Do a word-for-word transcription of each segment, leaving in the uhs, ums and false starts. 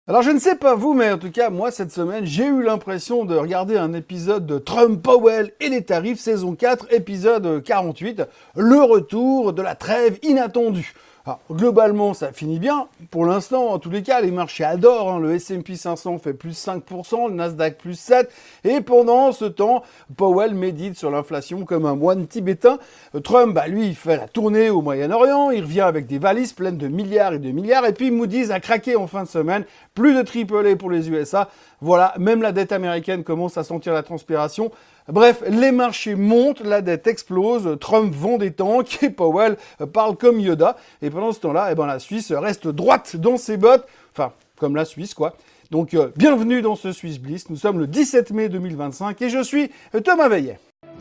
Alors je ne sais pas vous, mais en tout cas, moi, cette semaine, j'ai eu l'impression de regarder un épisode de Trump, Powell et les tarifs, saison quatre, épisode quarante-huit, le retour de la trêve inattendue. Alors, globalement, ça finit bien. Pour l'instant, en tous les cas, les marchés adorent. Hein. Le S and P cinq cents fait plus cinq pour cent, le Nasdaq plus sept pour cent. Et pendant ce temps, Powell médite sur l'inflation comme un moine tibétain. Trump, bah, lui, il fait la tournée au Moyen-Orient. Il revient avec des valises pleines de milliards et de milliards. Et puis Moody's a craqué en fin de semaine. Plus de triple A pour les U S A. Voilà, même la dette américaine commence à sentir la transpiration. Bref, les marchés montent, la dette explose, Trump vend des tanks et Powell parle comme Yoda. Et pendant ce temps-là, eh ben, la Suisse reste droite dans ses bottes. Enfin, comme la Suisse, quoi. Donc, euh, bienvenue dans ce Swiss Bliss. Nous sommes le dix-sept mai deux mille vingt-cinq et je suis Thomas Veillet.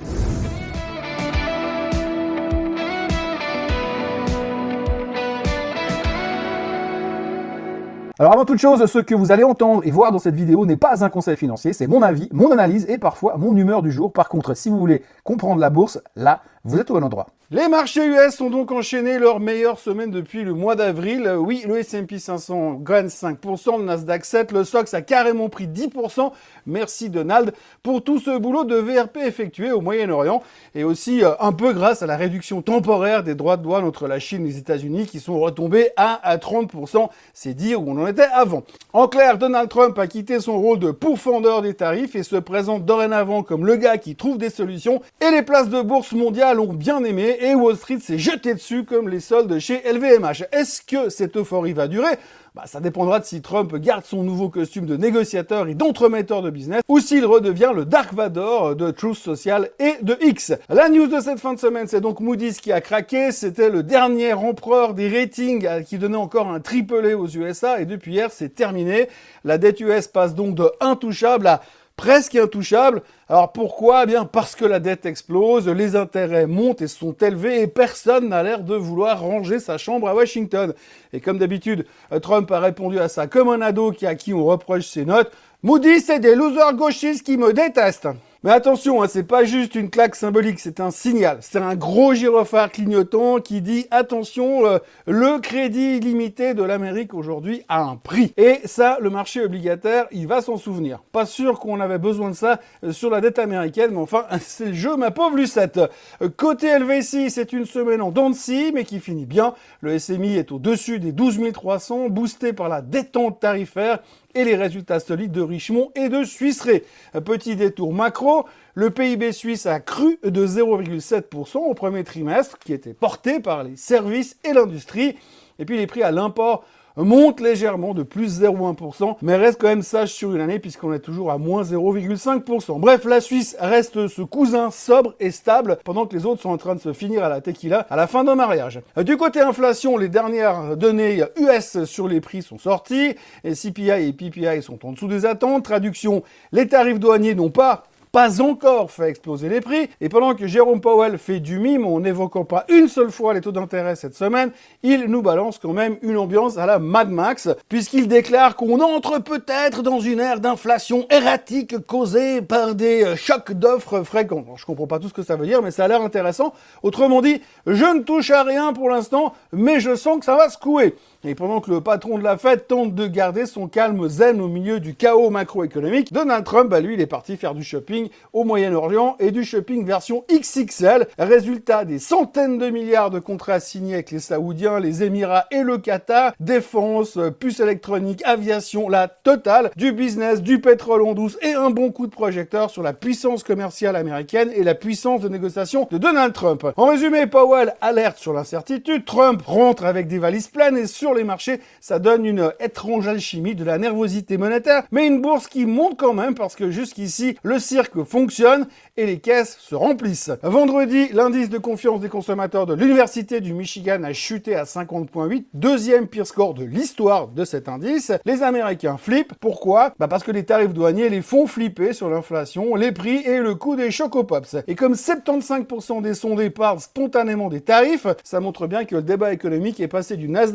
Alors avant toute chose, ce que vous allez entendre et voir dans cette vidéo n'est pas un conseil financier, c'est mon avis, mon analyse et parfois mon humeur du jour. Par contre, si vous voulez comprendre la bourse, là, vous êtes au bon endroit. Les marchés U S ont donc enchaîné leur meilleure semaine depuis le mois d'avril. Oui, le S and P cinq cents gagne cinq pour cent, le Nasdaq sept, le S O X a carrément pris dix pour cent. Merci Donald pour tout ce boulot de V R P effectué au Moyen-Orient et aussi euh, un peu grâce à la réduction temporaire des droits de douane entre la Chine et les États-Unis qui sont retombés à, à trente pour cent. C'est dire où on en était avant. En clair, Donald Trump a quitté son rôle de pourfendeur des tarifs et se présente dorénavant comme le gars qui trouve des solutions et les places de bourse mondiales ont bien aimé et Wall Street s'est jeté dessus comme les soldes chez L V M H. Est-ce que cette euphorie va durer ? Bah, ça dépendra de si Trump garde son nouveau costume de négociateur et d'entremetteur de business ou s'il redevient le Dark Vador de Truth Social et de X. La news de cette fin de semaine, c'est donc Moody's qui a craqué. C'était le dernier empereur des ratings qui donnait encore un triple A aux U S A et depuis hier, c'est terminé. La dette U S passe donc de intouchable à presque intouchable. Alors pourquoi ? Eh bien parce que la dette explose, les intérêts montent et sont élevés et personne n'a l'air de vouloir ranger sa chambre à Washington. Et comme d'habitude, Trump a répondu à ça comme un ado qui à qui on reproche ses notes. Moody's, c'est des losers gauchistes qui me détestent. Mais attention, hein, c'est pas juste une claque symbolique, c'est un signal. C'est un gros gyrophare clignotant qui dit attention, euh, le crédit illimité de l'Amérique aujourd'hui a un prix. Et ça, le marché obligataire, il va s'en souvenir. Pas sûr qu'on avait besoin de ça euh, sur la dette américaine, mais enfin, c'est le jeu, ma pauvre Lucette. Euh, côté L V C, c'est une semaine en dents de scie, mais qui finit bien. Le S M I est au-dessus des douze mille trois cents, boosté par la détente tarifaire et les résultats solides de Richemont et de Swiss Re. Petit détour macro, le P I B suisse a cru de zéro virgule sept pour cent au premier trimestre, qui était porté par les services et l'industrie. Et puis les prix à l'import montent légèrement de plus zéro virgule un pour cent, mais reste quand même sage sur une année puisqu'on est toujours à moins zéro virgule cinq pour cent. Bref, la Suisse reste ce cousin sobre et stable pendant que les autres sont en train de se finir à la tequila à la fin d'un mariage. Du côté inflation, les dernières données U S sur les prix sont sorties, et C P I et P P I sont en dessous des attentes. Traduction, les tarifs douaniers n'ont pas pas encore fait exploser les prix. Et pendant que Jérôme Powell fait du mime en n'évoquant pas une seule fois les taux d'intérêt cette semaine, il nous balance quand même une ambiance à la Mad Max, puisqu'il déclare qu'on entre peut-être dans une ère d'inflation erratique causée par des chocs d'offres fréquents. Bon, je comprends pas tout ce que ça veut dire, mais ça a l'air intéressant. Autrement dit, je ne touche à rien pour l'instant, mais je sens que ça va secouer. Et pendant que le patron de la Fed tente de garder son calme zen au milieu du chaos macroéconomique, Donald Trump, bah lui, il est parti faire du shopping au Moyen-Orient et du shopping version X X L. Résultat, des centaines de milliards de contrats signés avec les Saoudiens, les Émirats et le Qatar. Défense, puces électroniques, aviation, la totale. Du business, du pétrole en douce et un bon coup de projecteur sur la puissance commerciale américaine et la puissance de négociation de Donald Trump. En résumé, Powell alerte sur l'incertitude. Trump rentre avec des valises pleines et sur les marchés, ça donne une étrange alchimie de la nervosité monétaire, mais une bourse qui monte quand même parce que jusqu'ici, le cirque fonctionne et les caisses se remplissent. Vendredi, l'indice de confiance des consommateurs de l'Université du Michigan a chuté à cinquante virgule huit, deuxième pire score de l'histoire de cet indice. Les Américains flippent. Pourquoi ? Bah parce que les tarifs douaniers les font flipper sur l'inflation, les prix et le coût des Choco Pops. Et comme soixante-quinze pour cent des sondés parlent spontanément des tarifs, ça montre bien que le débat économique est passé du Nasdaq au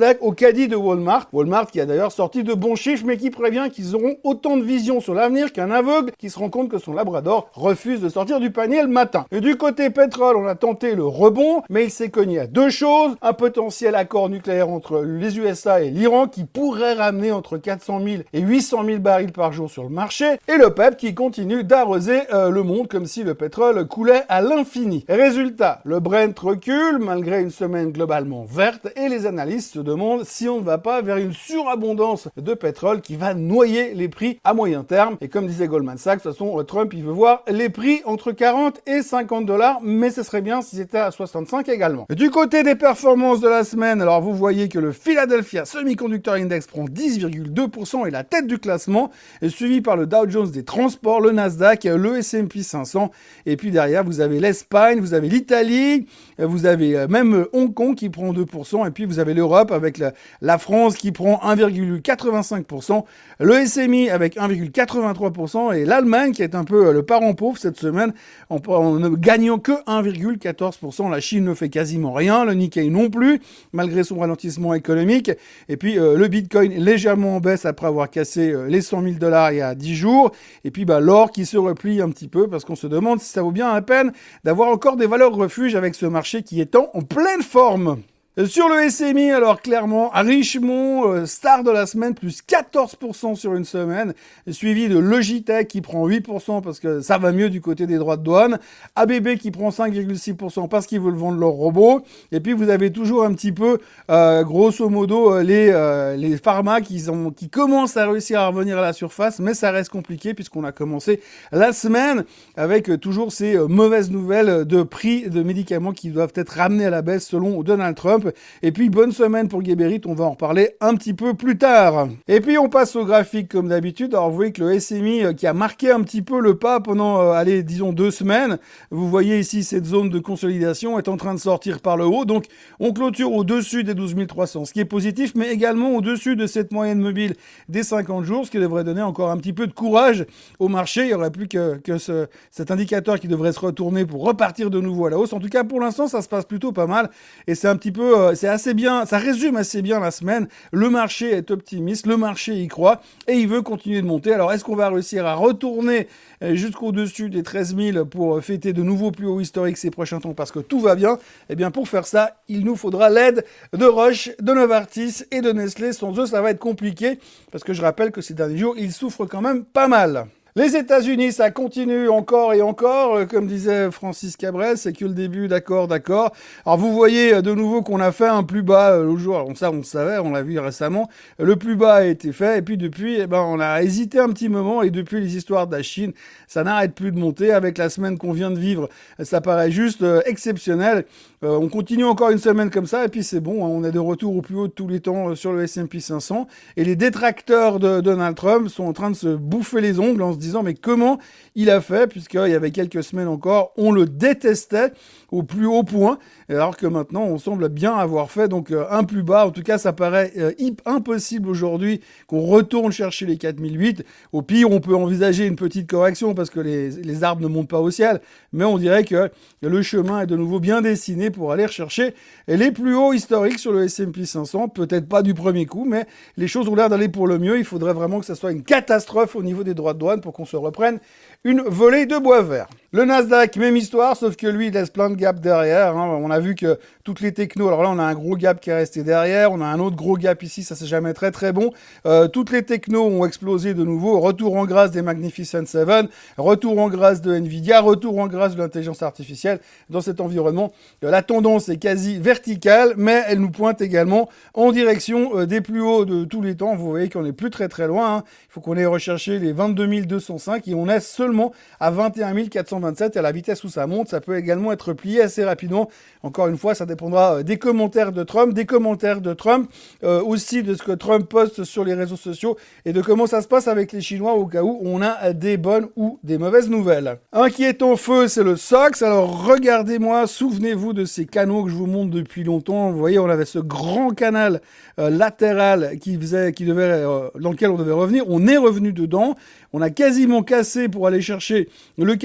caddie de Walmart. Walmart qui a d'ailleurs sorti de bons chiffres, mais qui prévient qu'ils auront autant de vision sur l'avenir qu'un aveugle qui se rend compte que son labrador refuse de sortir du panier le matin. Et du côté pétrole, on a tenté le rebond, mais il s'est cogné à deux choses. Un potentiel accord nucléaire entre les U S A et l'Iran qui pourrait ramener entre quatre cent mille et huit cent mille barils par jour sur le marché. Et le P E P qui continue d'arroser euh, le monde comme si le pétrole coulait à l'infini. Résultat, le Brent recule malgré une semaine globalement verte et les analystes se demandent si on ne va pas vers une surabondance de pétrole qui va noyer les prix à moyen terme. Et comme disait Goldman Sachs, de toute façon, Trump, il veut voir les prix entre quarante et cinquante dollars, mais ce serait bien si c'était à soixante-cinq également. Du côté des performances de la semaine, alors vous voyez que le Philadelphia Semiconductor Index prend dix virgule deux pour cent et la tête du classement, est suivi par le Dow Jones des transports, le Nasdaq, le S and P cinq cents, et puis derrière, vous avez l'Espagne, vous avez l'Italie, vous avez même Hong Kong qui prend deux pour cent, et puis vous avez l'Europe avec la, la France qui prend un virgule quatre-vingt-cinq pour cent, le S M I avec un virgule quatre-vingt-trois pour cent, et l'Allemagne qui est un peu le parent pauvre cette semaine, en, en ne gagnant que un virgule quatorze pour cent. La Chine ne fait quasiment rien, le Nikkei non plus, malgré son ralentissement économique, et puis euh, le Bitcoin légèrement en baisse après avoir cassé euh, les cent mille dollars il y a dix jours, et puis bah, l'or qui se replie un petit peu, parce qu'on se demande si ça vaut bien la peine d'avoir encore des valeurs refuges avec ce marché qui est en, en pleine forme. Sur le S M I, alors clairement, Richemont, euh, star de la semaine, plus quatorze pour cent sur une semaine, suivi de Logitech qui prend huit pour cent parce que ça va mieux du côté des droits de douane, A B B qui prend cinq virgule six pour cent parce qu'ils veulent vendre leurs robots, et puis vous avez toujours un petit peu, euh, grosso modo, euh, les, euh, les pharma qui, ont, qui commencent à réussir à revenir à la surface, mais ça reste compliqué puisqu'on a commencé la semaine avec euh, toujours ces euh, mauvaises nouvelles de prix de médicaments qui doivent être ramenés à la baisse selon Donald Trump. Et puis, bonne semaine pour Geberit, on va en reparler un petit peu plus tard. Et puis, on passe au graphique comme d'habitude. Alors, vous voyez que le S M I, euh, qui a marqué un petit peu le pas pendant, euh, allez, disons deux semaines, vous voyez ici cette zone de consolidation est en train de sortir par le haut. Donc, on clôture au-dessus des douze mille trois cents, ce qui est positif, mais également au-dessus de cette moyenne mobile des cinquante jours, ce qui devrait donner encore un petit peu de courage au marché. Il n'y aurait plus que, que ce, cet indicateur qui devrait se retourner pour repartir de nouveau à la hausse. En tout cas, pour l'instant, ça se passe plutôt pas mal. Et c'est un petit peu c'est assez bien, ça résume assez bien la semaine. Le marché est optimiste, le marché y croit et il veut continuer de monter. Alors, est-ce qu'on va réussir à retourner jusqu'au-dessus des treize mille pour fêter de nouveaux plus hauts historiques ces prochains temps parce que tout va bien? Eh bien, pour faire ça, il nous faudra l'aide de Roche, de Novartis et de Nestlé. Sans eux, ça va être compliqué parce que je rappelle que ces derniers jours, ils souffrent quand même pas mal. Les États-Unis, ça continue encore et encore, comme disait Francis Cabrel, c'est que le début, d'accord, d'accord. Alors vous voyez de nouveau qu'on a fait un plus bas le jour, alors ça on le savait, on l'a vu récemment, le plus bas a été fait, et puis depuis, eh ben, on a hésité un petit moment, et depuis les histoires de la Chine, ça n'arrête plus de monter. Avec la semaine qu'on vient de vivre, ça paraît juste euh, exceptionnel. Euh, on continue encore une semaine comme ça, et puis c'est bon, hein, on est de retour au plus haut de tous les temps euh, sur le S and P cinq cents, et les détracteurs de Donald Trump sont en train de se bouffer les ongles en se disant mais comment il a fait, puisqu'il y avait quelques semaines encore, on le détestait au plus haut point, alors que maintenant on semble bien avoir fait donc euh, un plus bas. En tout cas, ça paraît euh, impossible aujourd'hui qu'on retourne chercher les quatre mille huit. Au pire, on peut envisager une petite correction parce que les, les arbres ne montent pas au ciel, mais on dirait que le chemin est de nouveau bien dessiné pour aller rechercher les plus hauts historiques sur le S and P cinq cents, peut-être pas du premier coup, mais les choses ont l'air d'aller pour le mieux. Il faudrait vraiment que ça soit une catastrophe au niveau des droits de douane pour qu'on se reprenne une volée de bois vert. Le Nasdaq, même histoire, sauf que lui, il laisse plein de gaps derrière. Hein. On a vu que toutes les technos, alors là, on a un gros gap qui est resté derrière, on a un autre gros gap ici, ça c'est jamais très très bon. Euh, toutes les technos ont explosé de nouveau. Retour en grâce des Magnificent Seven, retour en grâce de Nvidia, retour en grâce de l'intelligence artificielle. Dans cet environnement, euh, la tendance est quasi verticale, mais elle nous pointe également en direction euh, des plus hauts de tous les temps. Vous voyez qu'on n'est plus très très loin. Hein. Il faut qu'on ait recherché les vingt-deux mille deux cent cinq et on est seulement à vingt et un mille quatre cent vingt-sept. Et à la vitesse où ça monte, ça peut également être plié assez rapidement. Encore une fois, ça dépendra des commentaires de Trump, des commentaires de Trump, euh, aussi de ce que Trump poste sur les réseaux sociaux et de comment ça se passe avec les Chinois au cas où on a des bonnes ou des mauvaises nouvelles. Un qui est en feu, c'est le S O X. Alors regardez-moi, souvenez-vous de ces canaux que je vous montre depuis longtemps. Vous voyez, on avait ce grand canal euh, latéral qui faisait, qui devait, euh, dans lequel on devait revenir. On est revenu dedans. On a quasiment cassé pour aller chercher le canal d'en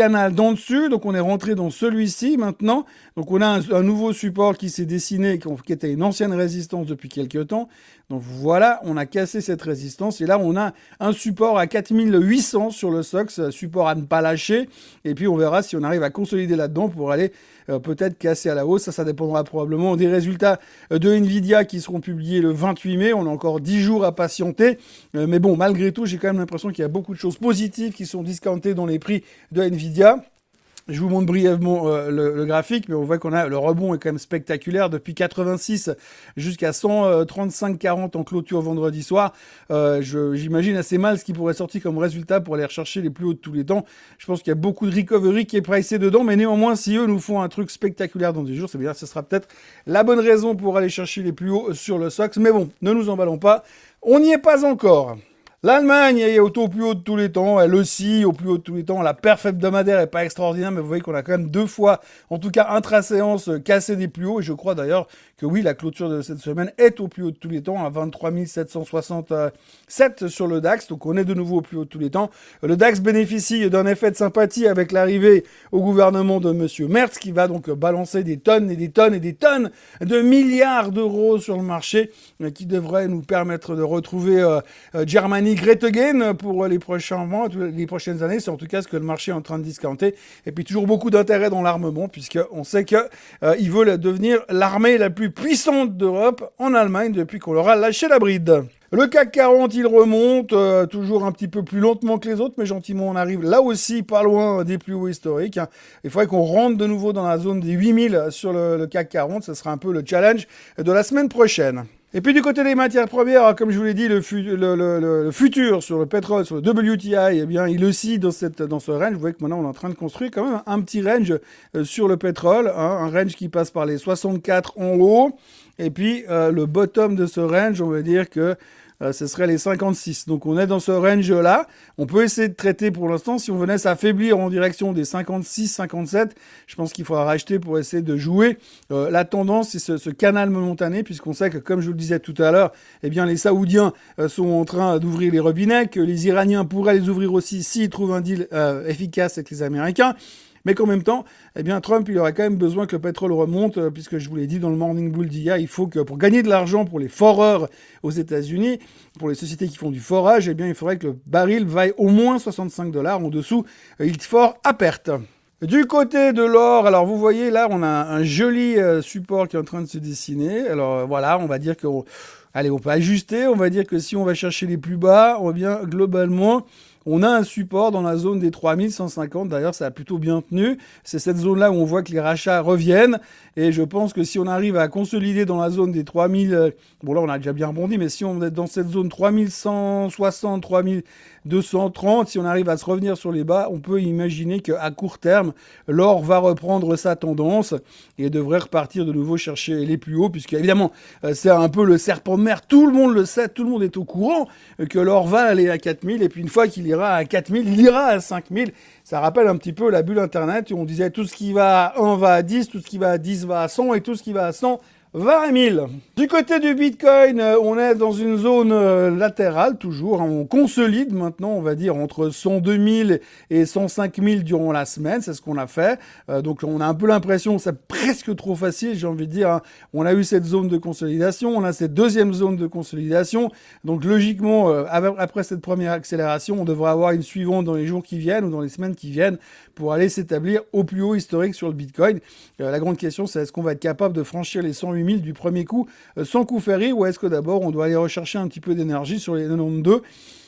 en dessus, donc on est rentré dans celui-ci maintenant. Donc on a un, un nouveau support qui s'est dessiné, qui, qui était une ancienne résistance depuis quelques temps. Donc voilà, on a cassé cette résistance et là on a un support à quatre mille huit cents sur le S O X, support à ne pas lâcher. Et puis on verra si on arrive à consolider là-dedans pour aller euh, peut-être casser à la hausse. Ça, ça dépendra probablement des résultats de Nvidia qui seront publiés le vingt-huit mai. On a encore dix jours à patienter. Euh, mais bon, malgré tout, j'ai quand même l'impression qu'il y a beaucoup de choses positives qui sont discountées dans les prix de Nvidia. Je vous montre brièvement euh, le, le graphique, mais on voit qu'on a le rebond est quand même spectaculaire depuis quatre-vingt-six jusqu'à cent trente-cinq quarante en clôture vendredi soir. Euh, je, j'imagine assez mal ce qui pourrait sortir comme résultat pour aller rechercher les plus hauts de tous les temps. Je pense qu'il y a beaucoup de recovery qui est pricé dedans, mais néanmoins, si eux nous font un truc spectaculaire dans des jours, c'est bien, ce sera peut-être la bonne raison pour aller chercher les plus hauts sur le S O X. Mais bon, ne nous emballons pas, on n'y est pas encore. L'Allemagne est au taux plus haut de tous les temps, elle aussi au plus haut de tous les temps. La perf hebdomadaire est pas extraordinaire, mais vous voyez qu'on a quand même deux fois, en tout cas intra-séance, cassé des plus hauts. Et je crois d'ailleurs que oui, la clôture de cette semaine est au plus haut de tous les temps, à vingt-trois mille sept cent soixante-sept sur le DAX. Donc on est de nouveau au plus haut de tous les temps. Le DAX bénéficie d'un effet de sympathie avec l'arrivée au gouvernement de Monsieur Merz, qui va donc balancer des tonnes et des tonnes et des tonnes de milliards d'euros sur le marché, qui devrait nous permettre de retrouver euh, euh, Germany Great Again pour les prochains mois, les prochaines années. C'est en tout cas ce que le marché est en train de discounter. Et puis toujours beaucoup d'intérêt dans l'armement, puisqu'on sait qu'ils euh, veulent devenir l'armée la plus puissante d'Europe en Allemagne depuis qu'on leur a lâché la bride. Le C A C quarante, il remonte, euh, toujours un petit peu plus lentement que les autres, mais gentiment on arrive là aussi pas loin des plus hauts historiques. Hein. Il faudrait qu'on rentre de nouveau dans la zone des huit mille sur le, le C A C quarante, ce sera un peu le challenge de la semaine prochaine. Et puis du côté des matières premières, comme je vous l'ai dit, le, fu le, le, le, le futur sur le pétrole, sur le W T I, eh bien, il oscille dans, cette, dans ce range. Vous voyez que maintenant on est en train de construire quand même un petit range euh, sur le pétrole, hein, un range qui passe par les soixante-quatre en haut, et puis euh, le bottom de ce range, on va dire que Euh, ce serait les cinquante-six. Donc on est dans ce range-là. On peut essayer de traiter pour l'instant. Si on venait s'affaiblir en direction des cinquante-six, cinquante-sept, je pense qu'il faudra racheter pour essayer de jouer euh, la tendance et ce, ce canal momentané, puisqu'on sait que, comme je vous le disais tout à l'heure, eh bien les Saoudiens euh, sont en train d'ouvrir les robinets, que les Iraniens pourraient les ouvrir aussi s'ils trouvent un deal euh, efficace avec les Américains. Mais qu'en même temps, eh bien, Trump, il aurait quand même besoin que le pétrole remonte, euh, puisque je vous l'ai dit dans le Morning Bull d'I A, il faut que, pour gagner de l'argent pour les foreurs aux États-Unis, pour les sociétés qui font du forage, eh bien, il faudrait que le baril vaille au moins soixante-cinq dollars. En dessous, euh, il fort à perte. Du côté de l'or, alors vous voyez là, on a un joli euh, support qui est en train de se dessiner. Alors euh, voilà, on va dire que, on... allez, on peut ajuster. On va dire que si on va chercher les plus bas, on va bien globalement. On a un support dans la zone des trois mille cent cinquante. D'ailleurs, ça a plutôt bien tenu. C'est cette zone-là où on voit que les rachats reviennent. Et je pense que si on arrive à consolider dans la zone des trois mille... Bon, là, on a déjà bien rebondi, mais si on est dans cette zone trois mille cent soixante, trois mille deux cent trente, si on arrive à se revenir sur les bas, on peut imaginer qu'à court terme, l'or va reprendre sa tendance et devrait repartir de nouveau chercher les plus hauts, puisque évidemment, c'est un peu le serpent de mer. Tout le monde le sait, tout le monde est au courant que l'or va aller à quatre mille. Et puis, une fois qu'il ira à quatre mille, il ira à cinq mille. Ça rappelle un petit peu la bulle Internet où on disait tout ce qui va à un va à dix, tout ce qui va à dix va à cent et tout ce qui va à cent va à mille. Du côté du Bitcoin, on est dans une zone latérale toujours. On consolide maintenant, on va dire, entre cent deux mille et cent cinq mille durant la semaine. C'est ce qu'on a fait. Euh, donc on a un peu l'impression que c'est presque trop facile, j'ai envie de dire. Hein. On a eu cette zone de consolidation, on a cette deuxième zone de consolidation. Donc logiquement, euh, après cette première accélération, on devrait avoir une suivante dans les jours qui viennent ou dans les semaines qui viennent pour aller s'établir au plus haut historique sur le Bitcoin. Euh, la grande question, c'est est-ce qu'on va être capable de franchir les cent huit mille du premier coup euh, sans coup ferré, ou est-ce que d'abord on doit aller rechercher un petit peu d'énergie sur les quatre-vingt-douze?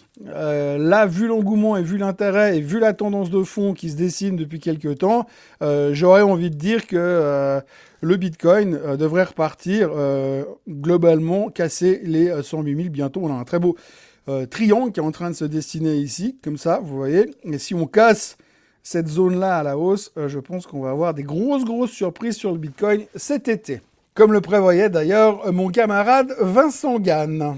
Euh, là, vu l'engouement et vu l'intérêt et vu la tendance de fond qui se dessine depuis quelques temps, euh, j'aurais envie de dire que euh, le Bitcoin euh, devrait repartir euh, globalement, casser les euh, cent huit mille bientôt. On a un très beau euh, triangle qui est en train de se dessiner ici, comme ça, vous voyez. Et si on casse cette zone-là à la hausse, euh, je pense qu'on va avoir des grosses, grosses surprises sur le Bitcoin cet été. Comme le prévoyait d'ailleurs mon camarade Vincent Gann.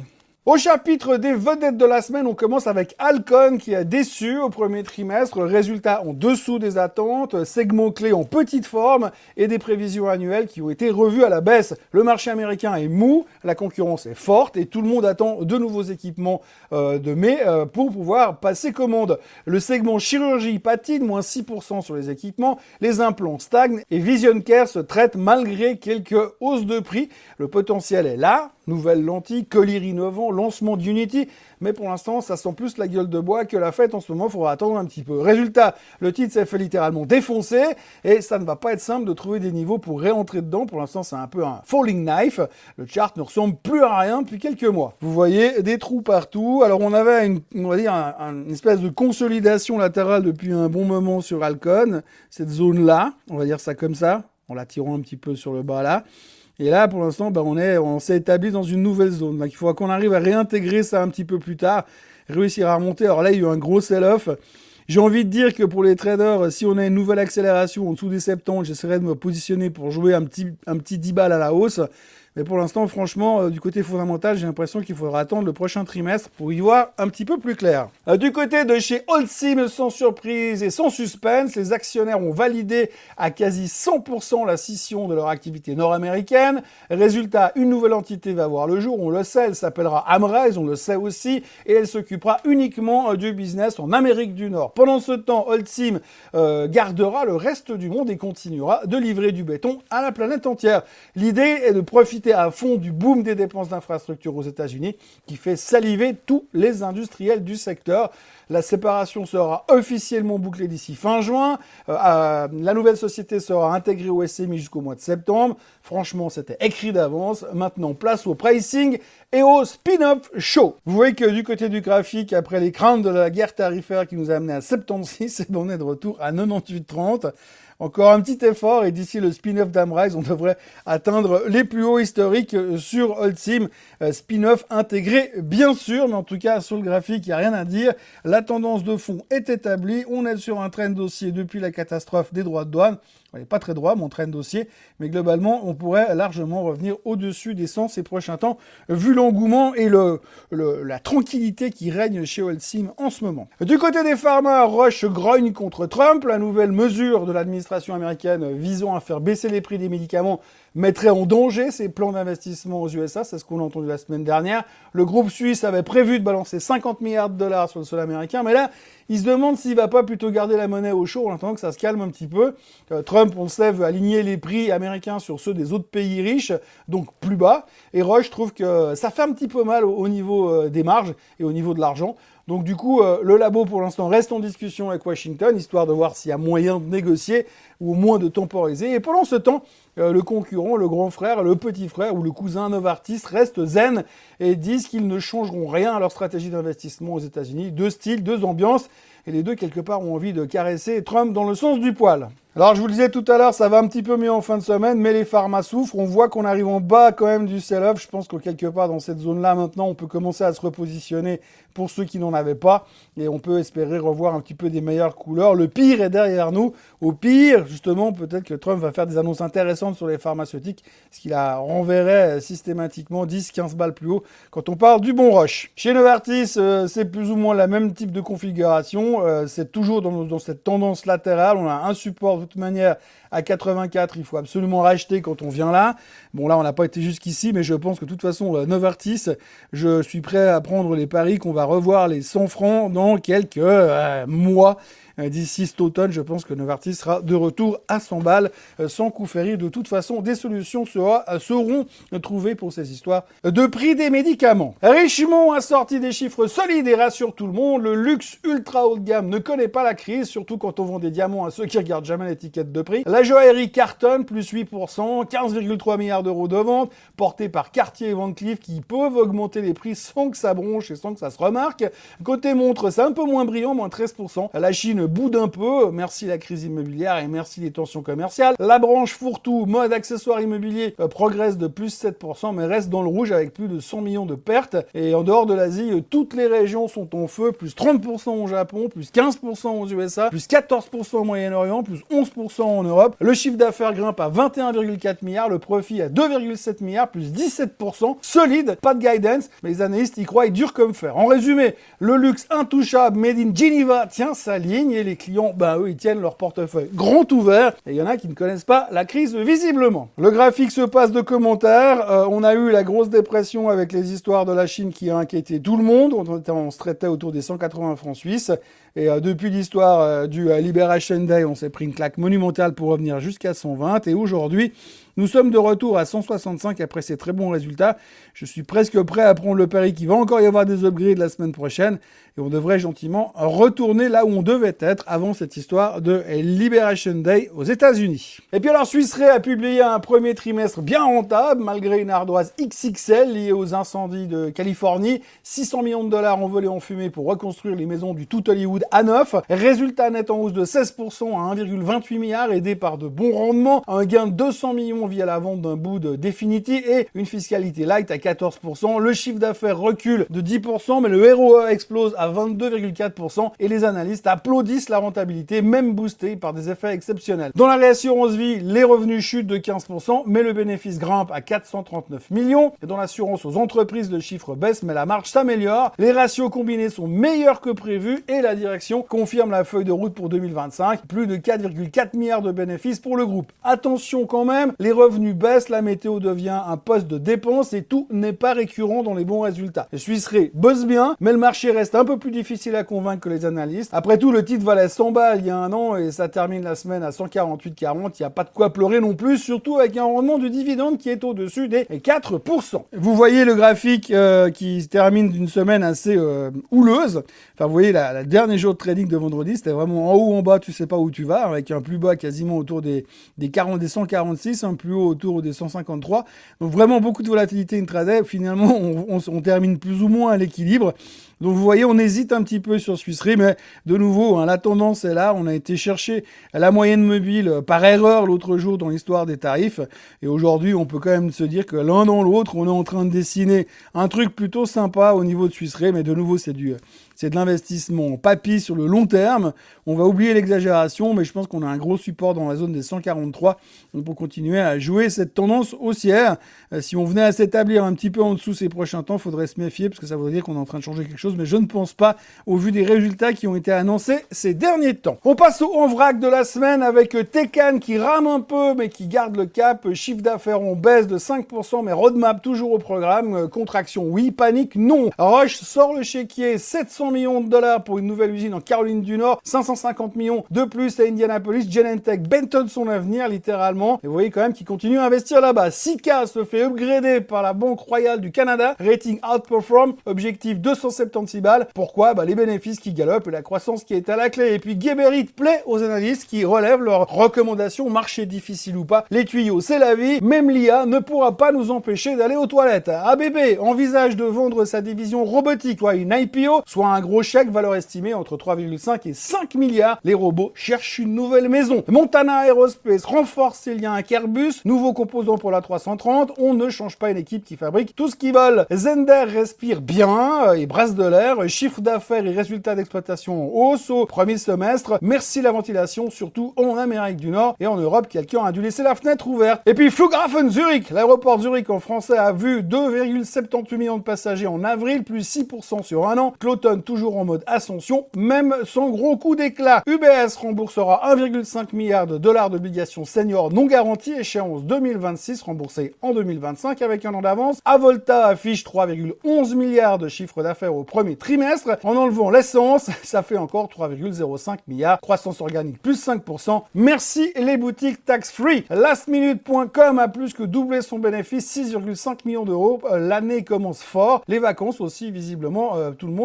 Au chapitre des vedettes de la semaine, on commence avec Alcon qui a déçu au premier trimestre. Résultat en dessous des attentes, segment clé en petite forme et des prévisions annuelles qui ont été revues à la baisse. Le marché américain est mou, la concurrence est forte et tout le monde attend de nouveaux équipements euh, de mai euh, pour pouvoir passer commande. Le segment chirurgie patine, moins six pour cent sur les équipements, les implants stagnent et Vision Care se traite malgré quelques hausses de prix. Le potentiel est là, nouvelles lentilles, colliers innovants, lancement d'Unity, mais pour l'instant, ça sent plus la gueule de bois que la fête en ce moment, il faudra attendre un petit peu. Résultat, le titre s'est fait littéralement défoncer, et ça ne va pas être simple de trouver des niveaux pour réentrer dedans. Pour l'instant, c'est un peu un falling knife. Le chart ne ressemble plus à rien depuis quelques mois. Vous voyez, des trous partout. Alors, on avait une, on va dire, un, un, une espèce de consolidation latérale depuis un bon moment sur Alcon, cette zone-là, on va dire ça comme ça, en la tirant un petit peu sur le bas là. Et là, pour l'instant, ben, on est, on s'est établi dans une nouvelle zone. Donc, il faudra qu'on arrive à réintégrer ça un petit peu plus tard, réussir à remonter. Alors là, il y a eu un gros sell-off. J'ai envie de dire que pour les traders, si on a une nouvelle accélération en dessous des soixante-dix, j'essaierai de me positionner pour jouer un petit, un petit dix balles à la hausse. Mais pour l'instant, franchement, euh, du côté fondamental, j'ai l'impression qu'il faudra attendre le prochain trimestre pour y voir un petit peu plus clair. Euh, du côté de chez Holcim, sans surprise et sans suspense, les actionnaires ont validé à quasi cent pour cent la scission de leur activité nord-américaine. Résultat, une nouvelle entité va voir le jour, on le sait, elle s'appellera Amrize, on le sait aussi, et elle s'occupera uniquement euh, du business en Amérique du Nord. Pendant ce temps, Holcim euh, gardera le reste du monde et continuera de livrer du béton à la planète entière. L'idée est de profiter à fond du boom des dépenses d'infrastructures aux États-Unis qui fait saliver tous les industriels du secteur. La séparation sera officiellement bouclée d'ici fin juin. Euh, euh, la nouvelle société sera intégrée au S M I jusqu'au mois de septembre. Franchement, c'était écrit d'avance. Maintenant, place au pricing et au spin-off show. Vous voyez que du côté du graphique, après les craintes de la guerre tarifaire qui nous a amené à soixante-seize, et on est de retour à quatre-vingt-huit trente. Encore un petit effort et d'ici le spin-off d'Amrize, on devrait atteindre les plus hauts historiques sur Holcim. Euh, spin-off intégré, bien sûr, mais en tout cas, sur le graphique, il n'y a rien à dire. La tendance de fond est établie. On est sur un trend haussier depuis la catastrophe des droits de douane. Il n'est pas très droit, mon trend dossier, mais globalement, on pourrait largement revenir au-dessus des cent ces prochains temps, vu l'engouement et le, le, la tranquillité qui règne chez Holcim en ce moment. Du côté des pharma, Roche grogne contre Trump. La nouvelle mesure de l'administration américaine visant à faire baisser les prix des médicaments mettrait en danger ses plans d'investissement aux U S A, c'est ce qu'on a entendu la semaine dernière. Le groupe suisse avait prévu de balancer cinquante milliards de dollars sur le sol américain, mais là, il se demande s'il va pas plutôt garder la monnaie au chaud en attendant que ça se calme un petit peu. Euh, Trump, on le sait, veut aligner les prix américains sur ceux des autres pays riches, donc plus bas. Et Roche trouve que ça fait un petit peu mal au, au niveau euh, des marges et au niveau de l'argent. Donc du coup, euh, le labo pour l'instant reste en discussion avec Washington, histoire de voir s'il y a moyen de négocier ou au moins de temporiser. Et pendant ce temps, euh, le concurrent, le grand frère, le petit frère ou le cousin Novartis restent zen et disent qu'ils ne changeront rien à leur stratégie d'investissement aux États-Unis. Deux styles, deux ambiances, et les deux quelque part ont envie de caresser Trump dans le sens du poil. Alors je vous le disais tout à l'heure, ça va un petit peu mieux en fin de semaine, mais les pharma souffrent. On voit qu'on arrive en bas quand même du sell-off. Je pense que quelque part dans cette zone-là, maintenant, on peut commencer à se repositionner pour ceux qui n'en avaient pas. Et on peut espérer revoir un petit peu des meilleures couleurs. Le pire est derrière nous. Au pire, justement, peut-être que Trump va faire des annonces intéressantes sur les pharmaceutiques, ce qui la renverrait systématiquement dix à quinze balles plus haut quand on parle du bon rush. Chez Novartis, euh, c'est plus ou moins la même type de configuration. Euh, c'est toujours dans, dans cette tendance latérale. On a un support de toute manière à quatre-vingt-quatre, il faut absolument racheter quand on vient là. Bon là on n'a pas été jusqu'ici, mais je pense que de toute façon euh, Novartis, je suis prêt à prendre les paris qu'on va revoir les cent francs dans quelques euh, mois. D'ici cet automne, je pense que Novartis sera de retour à cent balles, euh, sans coup férir. De toute façon, des solutions sera, euh, seront trouvées pour ces histoires de prix des médicaments. Richemont a sorti des chiffres solides et rassure tout le monde. Le luxe ultra haut de gamme ne connaît pas la crise, surtout quand on vend des diamants à ceux qui regardent jamais l'étiquette de prix. La joaillerie cartonne, plus huit pour cent, quinze virgule trois milliards d'euros de ventes, portés par Cartier et Van Cleef qui peuvent augmenter les prix sans que ça bronche et sans que ça se remarque. Côté montre, c'est un peu moins brillant, moins treize pour cent. La Chine Machine boude un peu, merci la crise immobilière et merci les tensions commerciales. La branche fourre-tout, mode accessoires immobiliers, euh, progresse de plus sept pour cent, mais reste dans le rouge avec plus de cent millions de pertes. Et en dehors de l'Asie, euh, toutes les régions sont en feu, plus trente pour cent au Japon, plus quinze pour cent aux U S A, plus quatorze pour cent au Moyen-Orient, plus onze pour cent en Europe. Le chiffre d'affaires grimpe à vingt et un virgule quatre milliards, le profit à deux virgule sept milliards, plus dix-sept pour cent. Solide, pas de guidance, mais les analystes y croient, ils durent comme fer. En résumé, le luxe intouchable made in Geneva tient sa ligne et les clients, ben eux, ils tiennent leur portefeuille grand ouvert. Et il y en a qui ne connaissent pas la crise visiblement. Le graphique se passe de commentaires. Euh, on a eu la grosse dépression avec les histoires de la Chine qui a inquiété tout le monde. On, on se traitait autour des cent quatre-vingts francs suisses. Et euh, depuis l'histoire euh, du euh, Liberation Day, on s'est pris une claque monumentale pour revenir jusqu'à cent vingt. Et aujourd'hui, nous sommes de retour à cent soixante-cinq après ces très bons résultats. Je suis presque prêt à prendre le pari qu'il va encore y avoir des upgrades la semaine prochaine. Et on devrait gentiment retourner là où on devait être avant cette histoire de Liberation Day aux États-Unis. Et puis alors, Swiss Re a publié un premier trimestre bien rentable, malgré une ardoise X X L liée aux incendies de Californie. six cents millions de dollars envolés en fumée pour reconstruire les maisons du tout Hollywood à neuf. Résultat net en hausse de seize pour cent à un virgule vingt-huit milliard, aidé par de bons rendements. Un gain de deux cents millions via la vente d'un bout de Definity et une fiscalité light à quatorze pour cent. Le chiffre d'affaires recule de dix pour cent, mais le R O E explose à vingt-deux virgule quatre pour cent et les analystes applaudissent la rentabilité, même boostée par des effets exceptionnels. Dans la réassurance vie, les revenus chutent de quinze pour cent, mais le bénéfice grimpe à quatre cent trente-neuf millions. Et dans l'assurance aux entreprises, le chiffre baisse, mais la marge s'améliore. Les ratios combinés sont meilleurs que prévu et la direction confirme la feuille de route pour deux mille vingt-cinq. Plus de quatre virgule quatre milliards de bénéfices pour le groupe. Attention quand même, les revenus baissent, la météo devient un poste de dépense et tout n'est pas récurrent dans les bons résultats. Le Swiss Re bosse bien, mais le marché reste un peu plus difficile à convaincre que les analystes. Après tout, le titre valait cent balles il y a un an et ça termine la semaine à cent quarante-huit virgule quarante. Il n'y a pas de quoi pleurer non plus, surtout avec un rendement du dividende qui est au-dessus des quatre pour cent. Vous voyez le graphique euh, qui se termine d'une semaine assez euh, houleuse. Enfin, vous voyez, la, la dernier jour de trading de vendredi, c'était vraiment en haut ou en bas, tu sais pas où tu vas, avec un plus bas quasiment autour des, des, quarante, des cent quarante-six, un plus haut autour des cent cinquante-trois. Donc vraiment beaucoup de volatilité intraday. Finalement, on, on, on termine plus ou moins à l'équilibre. Donc vous voyez, on hésite un petit peu sur Swiss Re, mais de nouveau, hein, la tendance est là. On a été chercher la moyenne mobile euh, par erreur l'autre jour dans l'histoire des tarifs. Et aujourd'hui, on peut quand même se dire que l'un dans l'autre, on est en train de dessiner un truc plutôt sympa au niveau de Swiss Re. Mais de nouveau, c'est du... c'est de l'investissement papy sur le long terme. On va oublier l'exagération, mais je pense qu'on a un gros support dans la zone des cent quarante-trois. Donc pour continuer à jouer cette tendance haussière, euh, si on venait à s'établir un petit peu en dessous ces prochains temps, il faudrait se méfier parce que ça voudrait dire qu'on est en train de changer quelque chose, mais je ne pense pas au vu des résultats qui ont été annoncés ces derniers temps. On passe au en vrac de la semaine avec Teccan qui rame un peu, mais qui garde le cap. Chiffre d'affaires en baisse de cinq pour cent, mais roadmap toujours au programme. Contraction, oui. Panique, non. Roche sort le chéquier, sept cents millions de dollars pour une nouvelle usine en Caroline du Nord, cinq cent cinquante millions de plus à Indianapolis. Genentech bentonne son avenir littéralement et vous voyez quand même qu'il continue à investir là-bas. Sika se fait upgrader par la Banque Royale du Canada, rating outperform, objectif deux cent soixante-seize balles. Pourquoi? Bah, les bénéfices qui galopent et la croissance qui est à la clé. Et puis Geberit plaît aux analystes qui relèvent leurs recommandations, marché difficile ou pas. Les tuyaux, c'est la vie. Même l'I A ne pourra pas nous empêcher d'aller aux toilettes. A B B envisage de vendre sa division robotique, soit une I P O, soit un gros chèque, valeur estimée entre trois virgule cinq et cinq milliards. Les robots cherchent une nouvelle maison. Montana Aerospace renforce ses liens avec Airbus. Nouveaux composants pour la trois cent trente. On ne change pas une équipe qui fabrique tout ce qu'ils veulent. Zender respire bien et brasse de l'air. Chiffre d'affaires et résultats d'exploitation en hausse au premier semestre. Merci la ventilation, surtout en Amérique du Nord et en Europe. Quelqu'un a dû laisser la fenêtre ouverte. Et puis Flughafen Zurich. L'aéroport Zurich en français a vu deux virgule soixante-dix-huit millions de passagers en avril, plus six pour cent sur un an. Cloton toujours en mode ascension, même sans gros coup d'éclat. U B S remboursera un virgule cinq milliard de dollars d'obligations seniors non garanties, échéance deux mille vingt-six, remboursées en deux mille vingt-cinq avec un an d'avance. Avolta affiche trois virgule onze milliards de chiffre d'affaires au premier trimestre. En enlevant l'essence, ça fait encore trois virgule zéro cinq milliards. Croissance organique plus cinq pour cent. Merci les boutiques tax-free. last minute point com a plus que doublé son bénéfice, six virgule cinq millions d'euros. L'année commence fort. Les vacances aussi, visiblement, euh, tout le monde ne connaît pas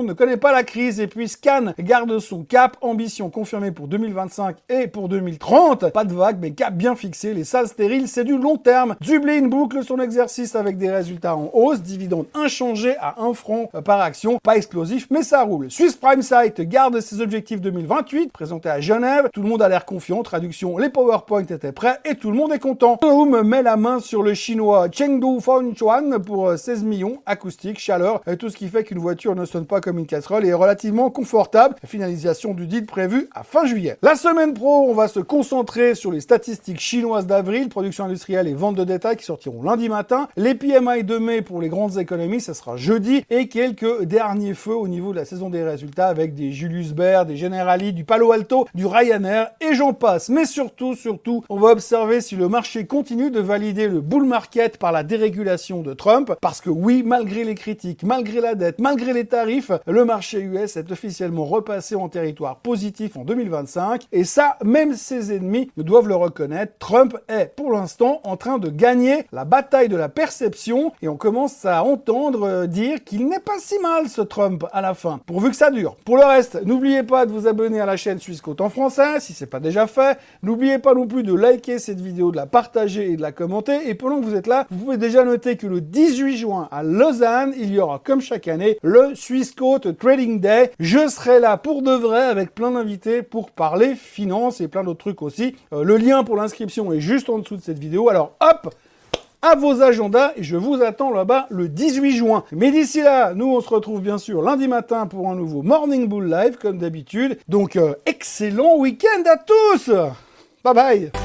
pas la crise. Et puis Scan garde son cap, ambition confirmée pour deux mille vingt-cinq et pour deux mille trente. Pas de vague, mais cap bien fixé. Les salles stériles, c'est du long terme. Dublin boucle son exercice avec des résultats en hausse, dividende inchangé à un franc par action. Pas explosif, mais ça roule. Swiss Prime Site garde ses objectifs deux mille vingt-huit, présenté à Genève. Tout le monde a l'air confiant. Traduction, les PowerPoint étaient prêts et tout le monde est content. Home met la main sur le chinois Chengdu Fengchuan pour seize millions, acoustique, chaleur, et tout ce qui fait qu'une voiture ne sonne pas comme une casserole et est relativement confortable. Finalisation du deal prévue à fin juillet. La semaine pro, on va se concentrer sur les statistiques chinoises d'avril, production industrielle et vente de détail qui sortiront lundi matin. Les P M I de mai pour les grandes économies, ça sera jeudi, et quelques derniers feux au niveau de la saison des résultats avec des Julius Baer, des Generali, du Palo Alto, du Ryanair et j'en passe. Mais surtout, surtout, on va observer si le marché continue de valider le bull market par la dérégulation de Trump, parce que oui, malgré les critiques, malgré la dette, malgré les tarifs, le marché U S est officiellement repassé en territoire positif en deux mille vingt-cinq, et ça, même ses ennemis doivent le reconnaître, Trump est pour l'instant en train de gagner la bataille de la perception, et on commence à entendre euh, dire qu'il n'est pas si mal ce Trump à la fin, pourvu que ça dure. Pour le reste, n'oubliez pas de vous abonner à la chaîne Swissquote en français, si c'est pas déjà fait, n'oubliez pas non plus de liker cette vidéo, de la partager et de la commenter, et pendant que vous êtes là, vous pouvez déjà noter que le dix-huit juin à Lausanne, il y aura comme chaque année le Swissquote Trading Day. Je serai là pour de vrai avec plein d'invités pour parler finances et plein d'autres trucs aussi. Euh, le lien pour l'inscription est juste en dessous de cette vidéo, alors hop, à vos agendas, et je vous attends là-bas le dix-huit juin. Mais d'ici là, nous on se retrouve bien sûr lundi matin pour un nouveau Morning Bull Live comme d'habitude. Donc euh, excellent week-end à tous. Bye bye.